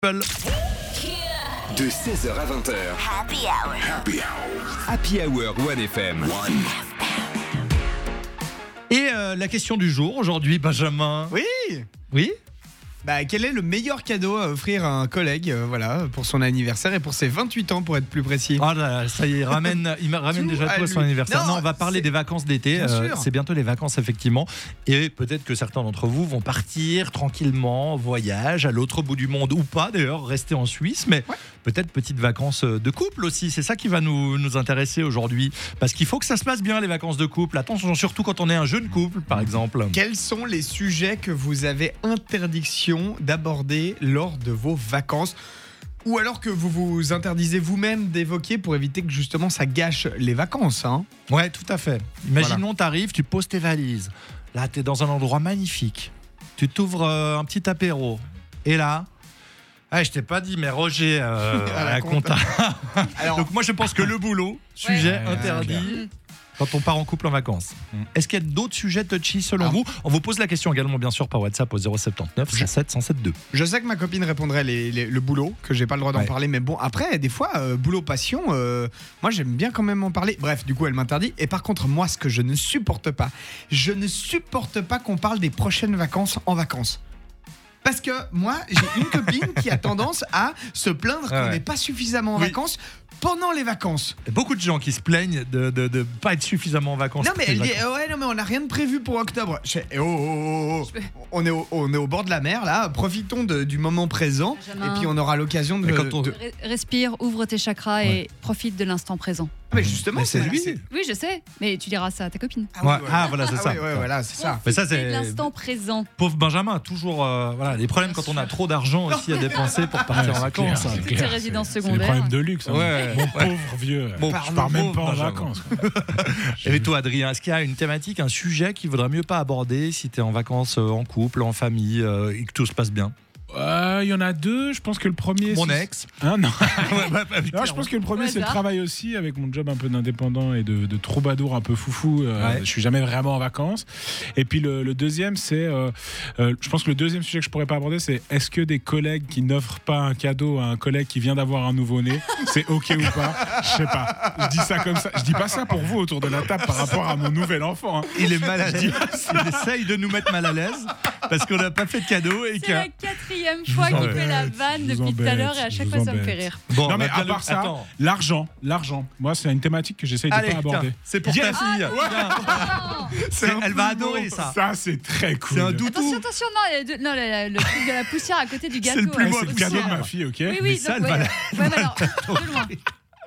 De 16h à 20h. Happy Hour 1FM. Et la question du jour aujourd'hui, Benjamin. Oui. Quel est le meilleur cadeau à offrir à un collègue pour son anniversaire et pour ses 28 ans pour être plus précis? Ah là, ça y est, il me ramène déjà tout à son anniversaire. Non, on va parler des vacances d'été. C'est bientôt les vacances, effectivement. Et peut-être que certains d'entre vous vont partir tranquillement en voyage à l'autre bout du monde ou pas, d'ailleurs, rester en Suisse. Mais peut-être petites vacances de couple aussi. C'est ça qui va nous intéresser aujourd'hui. Parce qu'il faut que ça se passe bien, les vacances de couple. Attention, surtout quand on est un jeune couple, par exemple. Quels sont les sujets que vous avez interdiction d'aborder lors de vos vacances, ou alors que vous vous interdisez vous-même d'évoquer pour éviter que justement ça gâche les vacances, hein? Ouais, tout à fait. Imaginons, t'arrives, tu poses tes valises. Là, t'es dans un endroit magnifique. Tu t'ouvres un petit apéro. Et là, je t'ai pas dit, mais Roger à la compta. Alors, donc moi, je pense que le boulot, sujet interdit. Quand on part en couple en vacances. Est-ce qu'il y a d'autres sujets touchy selon vous? On vous pose la question également bien sûr par WhatsApp au 079 107 107 2. Je sais que ma copine répondrait le boulot, que j'ai pas le droit d'en parler, mais bon, après des fois boulot passion, moi j'aime bien quand même en parler. Bref, du coup elle m'interdit. Et par contre moi, ce que je ne supporte pas qu'on parle des prochaines vacances en vacances. Parce que moi, j'ai une copine qui a tendance à se plaindre qu'on n'est pas suffisamment en vacances pendant les vacances. Il y a beaucoup de gens qui se plaignent de pas être suffisamment en vacances. Non mais elle dit mais on n'a rien de prévu pour octobre. On est au bord de la mer là, profitons du moment présent. Benjamin. Et puis on aura l'occasion de respire, ouvre tes chakras et profite de l'instant présent. Mais justement, c'est lui. Oui, je sais, mais tu diras ça à ta copine. Voilà, c'est ça. Voilà, c'est ça. Mais ça, c'est l'instant présent. Pauvre Benjamin a toujours des problèmes quand on a trop d'argent aussi à dépenser pour partir en vacances. Toutes ces résidences secondaires. C'est des problèmes de luxe. Mon pauvre vieux. Je pars même pas en vacances. Et toi, Adrien, est-ce qu'il y a une thématique, un sujet qu'il vaudrait mieux pas aborder si tu es en vacances en couple, en famille et que tout se passe bien? Il y en a deux. Je pense que le premier. Mon ex. Non. Non, je pense que le premier, c'est le travail aussi, avec mon job un peu d'indépendant et de troubadour un peu foufou. Je suis jamais vraiment en vacances. Et puis le deuxième, c'est. Je pense que le deuxième sujet que je pourrais pas aborder, c'est est-ce que des collègues qui n'offrent pas un cadeau à un collègue qui vient d'avoir un nouveau-né, c'est ok ou pas? Je sais pas. Je dis ça comme ça. Je dis pas ça pour vous autour de la table par rapport à mon nouvel enfant. Hein. Il est mal à l'aise. Il essaye de nous mettre mal à l'aise parce qu'on n'a pas fait de cadeau et c'est la quatrième fois qu'il fait la vanne depuis tout à l'heure et à chaque fois ça me fait rire. Bon, non mais à part ça, l'argent. Moi c'est une thématique que j'essaye de pas aborder. C'est pour ta fille. Elle va adorer ça. Ça c'est très cool. C'est un doudou. Attention, non, le truc de la poussière à côté du gâteau. C'est le plus beau cadeau de ma fille, ok? Oui, mais ça, alors, de loin.